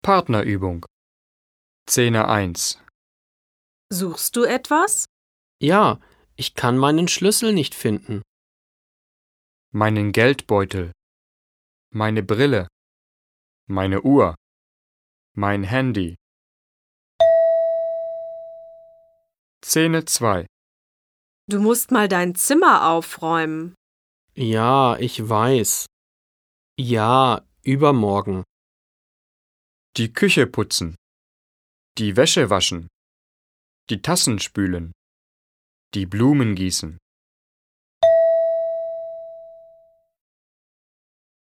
Partnerübung. Szene 1. Suchst du etwas? Ja, ich kann meinen Schlüssel nicht finden. Meinen Geldbeutel. Meine Brille. Meine Uhr. Mein Handy. Szene 2. Du musst mal dein Zimmer aufräumen. Ja, ich weiß. Ja, übermorgen. Die Küche putzen. Die Wäsche waschen. Die Tassen spülen. Die Blumen gießen.